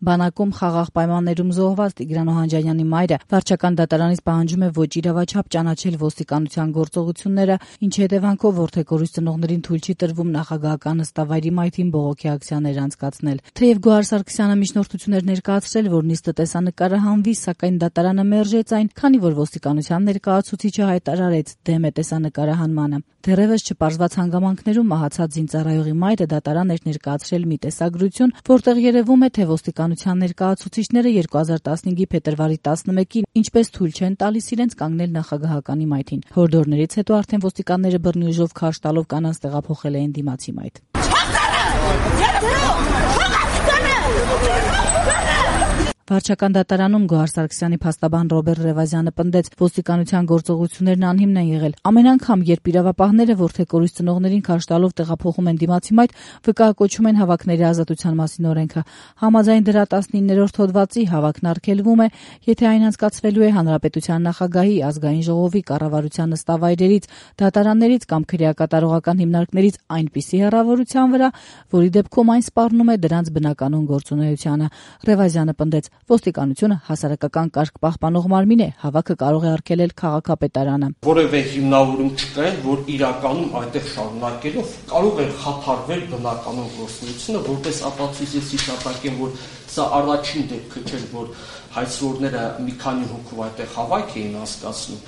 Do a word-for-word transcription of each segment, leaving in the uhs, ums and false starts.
Բանակում խաղաղ պայմաններում զոհված Տիգրան Օհանջանյանի մայրը վարչական դատարանից պահանջում է ոչ իրավաչափ ճանաչել ոստիկանության գործողությունները, ինչի հետևանքով որդեգորույս ծնողներին թույլ չի տրվում նախագահական նստավայրի մայթին բողոքի ակցիաներ անցկացնել։ Թեև Գոհար Սարգսյանը միջնորդություններ ներկայացրել, որ նիստը տեսանկարը հանվի, սակայն դատարանը մերժեց այն, քանի որ ոստիկանության ներկայացուցիչը հայտարարեց դեմ է տեսանկարը հանմանը։ Դեռևս չպարզված հանգամանքներում մահացած զինծառայողի մայրը դատարան էր ներկայացրել մի տեսագրություն, որտեղ երևում է, թե ոստիկանության ներկայացուցիչները երկու հազար տասնհինգի փետրվարի տասնմեկին ինչպես թույլ չեն տալիս իրենց կանգնել նախագահականի մայթին։ Հորդորներից հետո արդեն ոստիկանները բռնի ուժով քարշ տալով կանանց տեղափոխել էին դիմացի մայթ։ Վարչական դատարանում Գոհար Սարգսյանի փաստաբան Ռոբերտ Ռևազյանը պնդեց, ոստիկանության գործողություններն անհիմն են եղել։ Ամեն անգամ, երբ իրավապահները որդեգորույս ծնողներին քարշ տալով տեղափոխում են դիմացի մայթ, վկայակոչում են հավաքների ազատության մասին օրենքը։ Համաձայն դրա տասնիններորդ հոդվածի հավաքն արգելվում է, եթե այն անցկացվելու է հանրապետության նախագահի, ազգային ժողովի, կառավարության նստավայրերից, դատարաններից կամ քրեակատարողական հիմնարկներից այնպիսի հեռավորության վրա, որի դեպքում այն սպառնում է դրանց բնականոն գործունեությանը։ Ռևազյանը պնդեց, ոստիկանությունը հասարակական կարգ պահպանող մարմին է, հավաքը կարող է արգելել քաղաքապետարանը։ Որևէ հիմնավորում չկա, որ իրականում այդտեղ շարունակելով կարող է խաթարվել բնականոն գործունեությունը, որպես ապացույց հիշատակեմ, որ սա առաջին դեպքը չէր, որ հայցրորները մի քանի հոգով այդտեղ հավաք էին անցկացնում,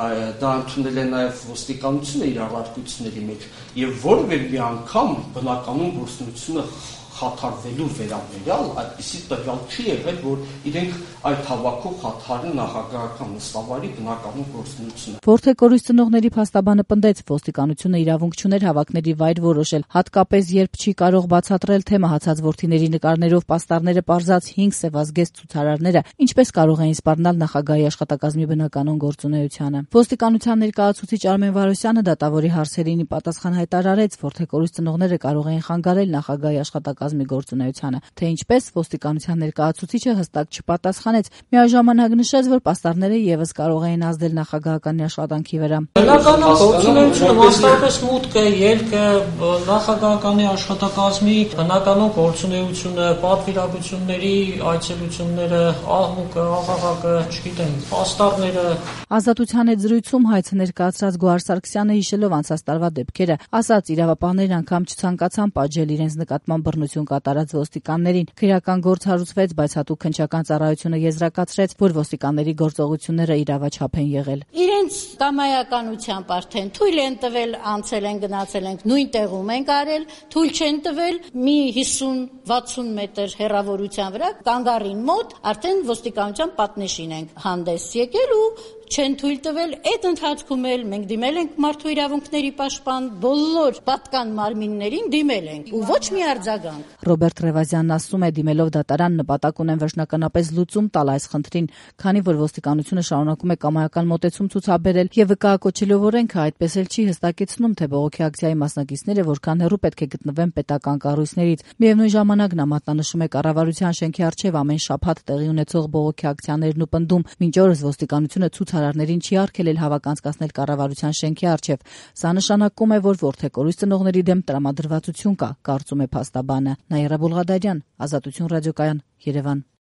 դա ընդունել է նաև ոստիկանությունը իր առարկությունների մեջ, եւ որևէ մի անգամ բնականոն գործունեությունը խաթարվելու վերաբերյալ այդպիսի տվյալ չի եղել, որ իրենք այդ հավաքով խաթարեն նախագահական նստավայրի բնականոն գործունեությունը։ Որդեգորույս ծնողների փաստաբանը պնդեց, ոստիկանությունը իրավունք չուներ հավաքների վայր որոշել, հատկապես երբ չի կարող բացատրել, թե մահացած որդիների նկարներով պաստառները պարզած հինգ սևազգեստ ցուցարարները ինչպես կարող էին սպառնալ նախագահի աշխատակազմի բնականոն գործունեությանը։ Ոստիկանության ներկայացուցիչ Արմեն Վարոսյանը դատավորի հարցերին պատասխան հայտարարեց, որդեգորույս ծնողները կարող էին խանգարել նախագահի աշխատակազմի գործունեությանը, թե ինչպես ոստիկանության ներկայացուցիչը հստակ չպատասխանեց, միաժամանակ նշեց, որ պաստառները եւս կարող էին ազդել նախագահականի աշխատանքի վրա։ Բնականոն գործունեությունը մասնավորապես մուտքը, ելքը, նախագահականի աշխատակազմի բնականոն գործունեությունը, պատվիրակությունների այցելությունները, աղմուկը, աղաղակը, չգիտեմ, պաստառները։ Ազատության հետ զրույցում հայցը ներկայացրած Գոհար Սարգսյանը հիշելով անցած տարվա դեպքերը, ասաց իրավապահներն անգամ չցանկացան պատժել իրենց նկատմամբ բռնություն կատարած ոստիկաններին։ Քրեական գործ հարուցվեց, բայց հատուկ քննչական ծառայությունը եզրակացրեց, որ ոստիկանների գործողությունները իրավաչափ են եղել։ Իրենց կամայականությամբ արդեն թույլ են տվել, անցել են, գնացել են, նույն տեղում են կարել, թույլ չեն տվել մի հիսուն վաթսուն մետր հեռավորության վրա կանգառին մոտ արդեն ոստիկանության պատնեշին են հանդես եկել ու չեն թույլ տվել։ Այդ ընթացքում էլ մենք դիմել ենք մարդու իրավունքների պաշտպան, բոլոր պատկան մարմիններին դիմել ենք ու ոչ մի արձագանք։ Ռոբերտ Ռևազյանն ասում է, դիմելով դատարան նպատակ ունեն վերջնականապես լուծում տալ այս խնդրին, քանի որ ոստիկանությունը շարունակում է կամայական մոտեցում ցուցաբերել եւ վկայակոչելով օրենքը, այդպես էլ չի հստակեցնում, թե բողոքի ակցիայի մասնակիցները որքան հեռու պետք է գտնվեն պետական կառույցներից։ Միևնույն ժամանակ նա մատնանշում է կառավարության շենքի առջև ամեն շաբաթ տեղի ունեցող բողոքի ակցիաներն ու պնդում, մինչ օրս ոստիկանությունը ցուցարարներին չի արգելել հավաք անցկացնել կառավարության շենքի առջև։ Սա նշանակում է, որ որդեգորույս ծնողների դեմ տրամադրվածություն կա, կարծում է փաստաբանը։ Նաիրա Բուլղադարյան, Ազատություն ռադիոկայան, Երևան։